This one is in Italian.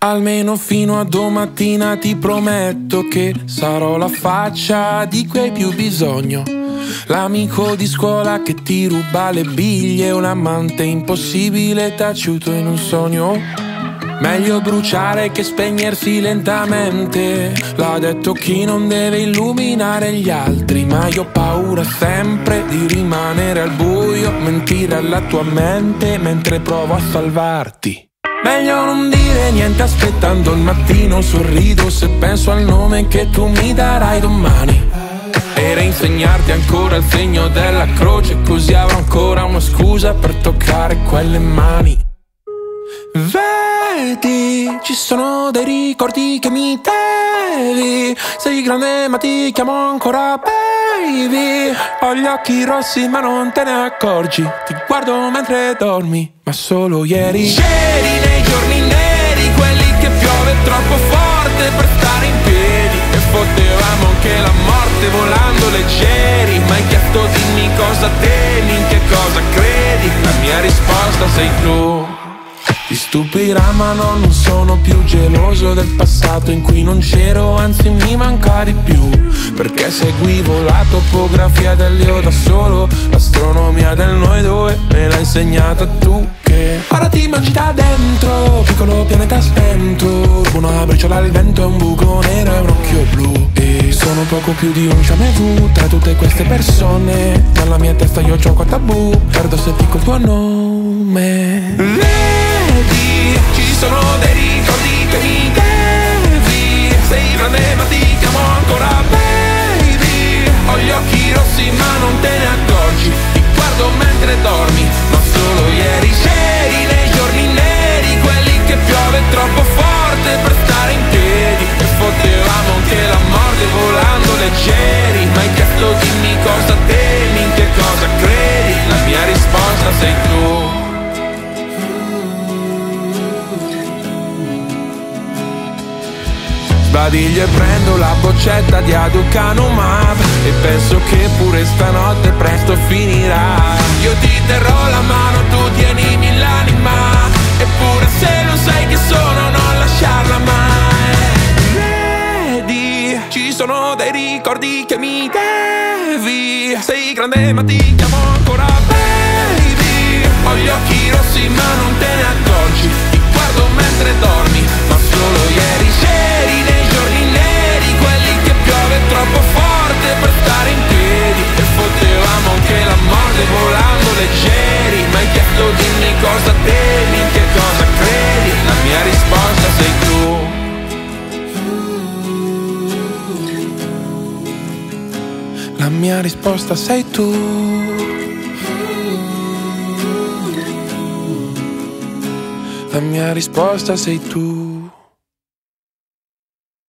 Almeno fino a domattina ti prometto che sarò la faccia di cui hai più bisogno. L'amico di scuola che ti ruba le biglie, un amante impossibile taciuto in un sogno. Meglio bruciare che spegnersi lentamente, l'ha detto chi non deve illuminare gli altri. Ma io ho paura sempre di rimanere al buio, mentire alla tua mente mentre provo a salvarti. Meglio non dire niente aspettando il mattino, sorrido se penso al nome che tu mi darai domani. E reinsegnarti ancora il segno della croce, così avrò ancora una scusa per toccare quelle mani. Vedi, ci sono dei ricordi che mi devi. Sei grande ma ti chiamo ancora baby. Ho gli occhi rossi ma non te ne accorgi. Ti guardo mentre dormi, ma solo ieri. C'eri nei giorni neri, quelli che piove troppo forte per stare in piedi. E fottevamo anche la morte volando leggeri. Ma hai chiesto dimmi cosa temi, in che cosa credi. La mia risposta sei tu. Ti stupirà ma no, non sono più geloso del passato in cui non c'ero, anzi mi manca di più. Perché seguivo la topografia dell'io da solo, l'astronomia del noi due me l'ha insegnata tu. Che ora ti mangi da dentro, piccolo pianeta spento. Una briciola al vento e un buco nero e un occhio blu. E sono poco più di un jamais vu tra tutte queste persone. Nella mia testa io gioco a tabù, perdo se dico il tuo nome. Vedi, ci sono dei ricordi che mi devi. Sei grande ma ti chiamo ancora baby. Ho gli occhi rossi ma non te ne accorgi. Ti guardo mentre dormi, ma solo ieri. C'eri nei giorni neri, quelli che piove troppo forte per stare in piedi. E fottevamo anche la morte volando leggeri. Ma hai chiesto dimmi cosa temi, in che cosa credi. La mia risposta sei tu. Sbadiglio e prendo la boccetta di Aducanumab e penso che pure stanotte presto finirà. Io ti terrò la mano, tu tienimi l'anima, eppure se non sai che sono non lasciarla mai. Vedi, ci sono dei ricordi che mi devi. Sei grande ma ti chiamo ancora baby. Ho gli occhi rossi ma non te ne accorgi. Ti guardo mentre dormi, ma solo ieri. C'eri nei giorni neri, quelli che piove troppo forte per stare in piedi. E fottevamo anche la morte volando leggeri. Ma hai chiesto dimmi cosa temi, in che cosa credi. La mia risposta sei tu. La mia risposta sei tu. La mia risposta sei tu.